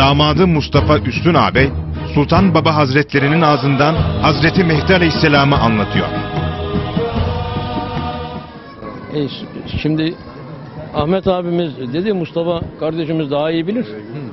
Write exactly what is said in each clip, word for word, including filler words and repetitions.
damadı Mustafa Üstün ağabey, Sultan Baba Hazretlerinin ağzından Hazreti Mehdi Aleyhisselam'ı anlatıyor. E, şimdi Ahmet abimiz dedi, Mustafa kardeşimiz daha iyi bilir.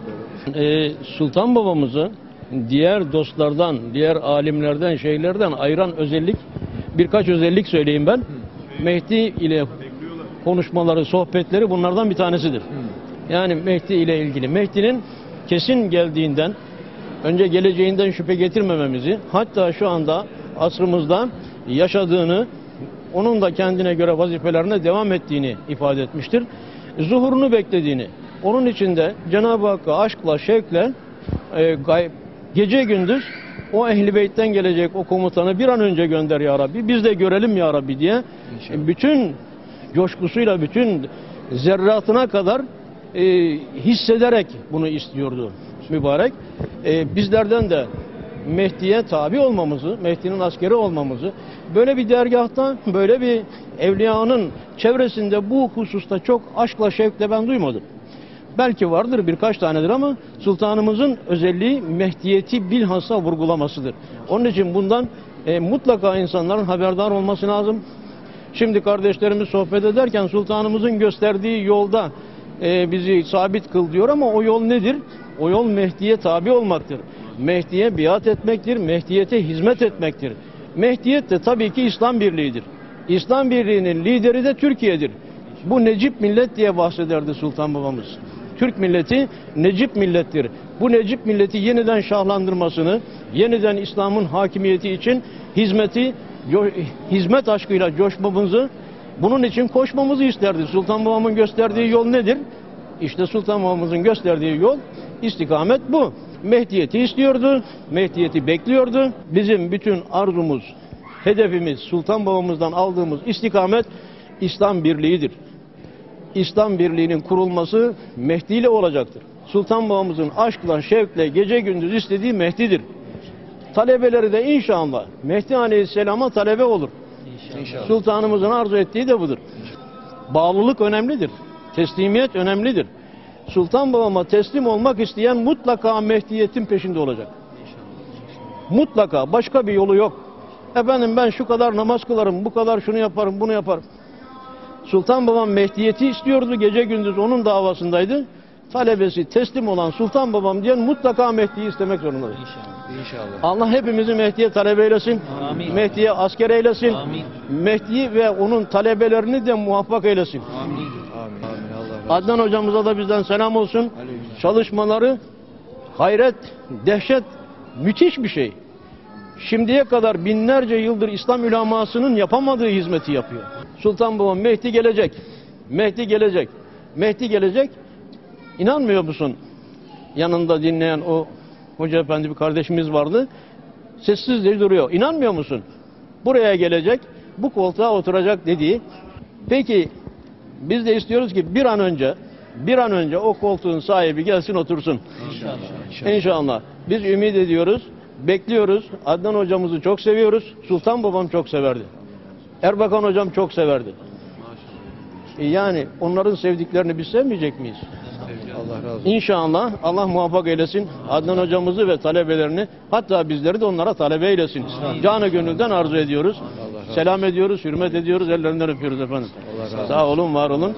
E, Sultan babamızı diğer dostlardan, diğer alimlerden, şeylerden ayıran özellik, birkaç özellik söyleyeyim ben. Mehdi ile konuşmaları, sohbetleri bunlardan bir tanesidir. Yani Mehdi ile ilgili. Mehdi'nin kesin geldiğinden, önce geleceğinden şüphe getirmememizi, hatta şu anda asrımızda yaşadığını, onun da kendine göre vazifelerine devam ettiğini ifade etmiştir. Zuhurunu beklediğini, onun içinde Cenab-ı Hakk'a aşkla, şevkle e, gece gündüz o Ehl-i Beyt'ten gelecek o komutanı bir an önce gönder ya Rabbi, biz de görelim ya Rabbi diye İnşallah. bütün coşkusuyla, bütün zerratına kadar e, hissederek bunu istiyordu mübarek. E, bizlerden de Mehdi'ye tabi olmamızı, Mehdi'nin askeri olmamızı, böyle bir dergahta, böyle bir evliyanın çevresinde bu hususta çok aşkla, şevkle ben duymadım. Belki vardır, birkaç tanedir, ama sultanımızın özelliği Mehdiyeti bilhassa vurgulamasıdır. Onun için bundan e, mutlaka insanların haberdar olması lazım. Şimdi kardeşlerimiz sohbet ederken sultanımızın gösterdiği yolda e, bizi sabit kıl diyor, ama o yol nedir? O yol Mehdi'ye tabi olmaktır. Mehdi'ye biat etmektir, Mehdiyete hizmet etmektir. Mehdiyet de tabii ki İslam Birliği'dir. İslam Birliği'nin lideri de Türkiye'dir. Bu Necip millet diye bahsederdi Sultan babamız. Türk milleti Necip millettir. Bu Necip milleti yeniden şahlandırmasını, yeniden İslam'ın hakimiyeti için hizmeti, hizmet aşkıyla coşmamızı, bunun için koşmamızı isterdi. Sultan babamın gösterdiği yol nedir? İşte Sultan babamızın gösterdiği yol, istikamet bu. Mehdiyeti istiyordu, Mehdiyeti bekliyordu. Bizim bütün arzumuz, hedefimiz, Sultan babamızdan aldığımız istikamet İslam Birliği'dir. İslam Birliği'nin kurulması Mehdi ile olacaktır. Sultan babamızın aşkla, şevkle, gece gündüz istediği Mehdi'dir. Talebeleri de inşallah Mehdi Aleyhisselam'a talebe olur. İnşallah. Sultanımızın arzu ettiği de budur. Bağlılık önemlidir. Teslimiyet önemlidir. Sultan babama teslim olmak isteyen mutlaka Mehdiyetin peşinde olacak. Mutlaka, başka bir yolu yok. Efendim ben şu kadar namaz kılarım, bu kadar şunu yaparım, bunu yaparım. Sultan babam Mehdiyeti istiyordu, gece gündüz onun davasındaydı. Talebesi teslim olan Sultan babam diyen mutlaka Mehdi'yi istemek zorundadır. İnşallah. İnşallah. Allah hepimizi Mehdi'ye talebe eylesin. Amin. Mehdi'ye asker eylesin. Amin. Mehdi ve onun talebelerini de muvaffak eylesin. Amin. Amin. Amin. Allah razı olsun. Adnan hocamıza da bizden selam olsun. Aleyküm. Çalışmaları hayret, dehşet, müthiş bir şey. Şimdiye kadar binlerce yıldır İslam ülemasının yapamadığı hizmeti yapıyor. Sultan babam Mehdi gelecek. Mehdi gelecek. Mehdi gelecek. İnanmıyor musun? Yanında dinleyen o hoca efendi bir kardeşimiz vardı. Sessizce duruyor. İnanmıyor musun? Buraya gelecek, bu koltuğa oturacak dediği. Peki biz de istiyoruz ki bir an önce bir an önce o koltuğun sahibi gelsin, otursun. İnşallah. İnşallah. İnşallah. Biz ümit ediyoruz, bekliyoruz. Adnan hocamızı çok seviyoruz. Sultan babam çok severdi. Erbakan hocam çok severdi. Yani onların sevdiklerini biz sevmeyecek miyiz? Allah razı olsun. İnşallah Allah muvaffak eylesin. Adnan hocamızı ve talebelerini, hatta bizleri de onlara talebe eylesin. Canı gönülden arzu ediyoruz. Selam ediyoruz, hürmet ediyoruz, ellerinden öpüyoruz efendim. Sağ olun, var olun.